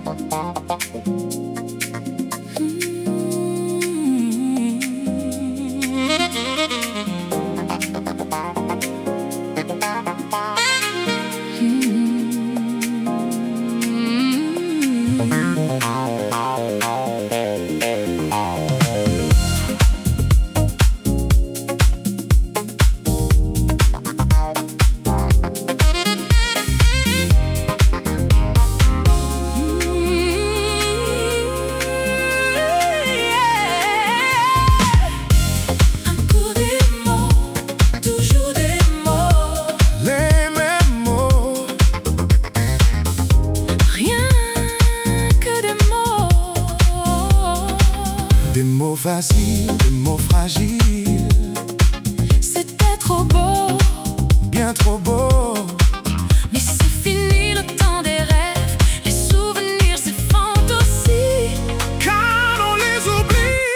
Des mots faciles, des mots fragiles. C'était trop beau, Bien trop beau. mais c'est fini le temps des rêves. Les souvenirs s'effondrent aussi. Car on les oublie.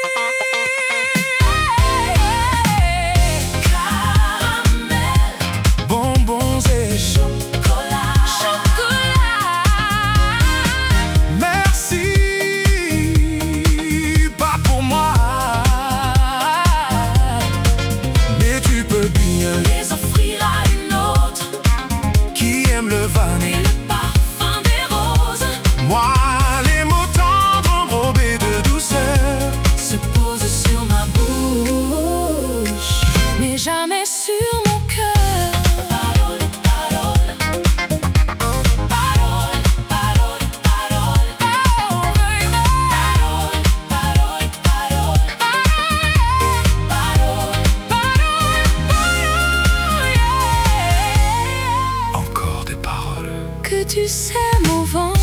Caramel, Bonbons et chocolat, merci. Pas pour moi. Mais tu peux bien les offrir à une autre. qui aime le vanille. Et le parfum des roses Moi, les mots tendres enrobés de douceur. se posent sur ma bouche, mais jamais sur mon cœur. Parole, parole, parole, parole, parole. Oh, baby. Parole, parole, parole, parole, parole, yeah. Encore des paroles. Que tu sais, mon vent.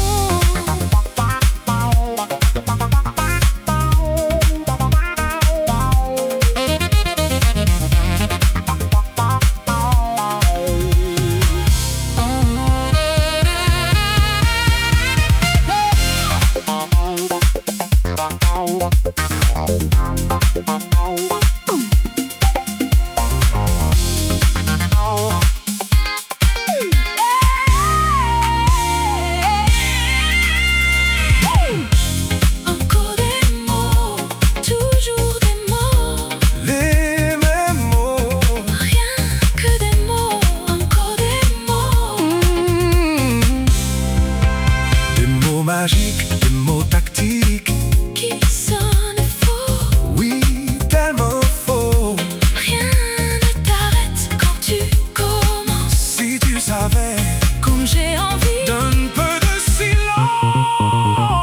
Encore des mots, toujours des mots. Les mêmes mots. Rien que des mots, encore des mots. Des mots magiques, des mots tactiques. Qui sonnent faux. Oui, tellement faux. Rien ne t'arrête quand tu commences. Si tu savais Comme j'ai envie. d'un peu de silence.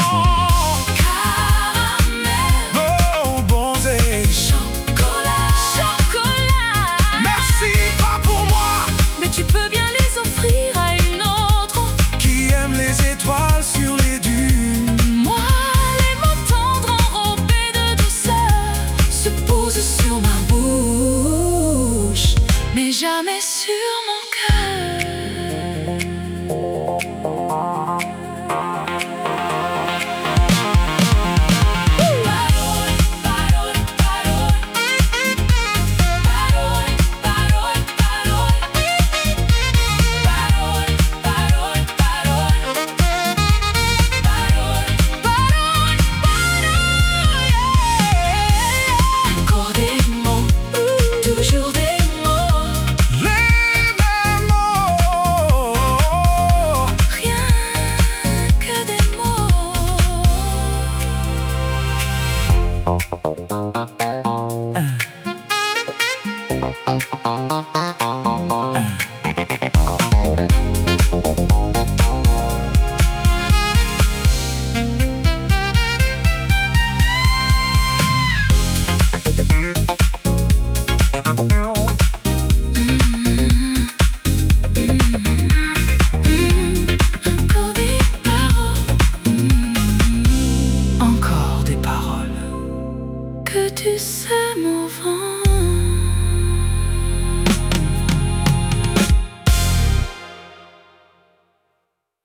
Caramel, Bonbons et chocolat, merci pas pour moi. mais tu peux bien les offrir à une autre. Qui aime les étoiles sur les dunes. Moi, les mots tendres enrobés de douceur se posent sur ma bouche, mais jamais sur mon cœur. Parole, parole, parole. Parole, parole, parole. Parole, parole, parole. Parole, encore des mots, toujours des mots. Les mêmes mots. Rien que des mots. Encore des paroles. Encore des paroles. Que tu sais, mon vent.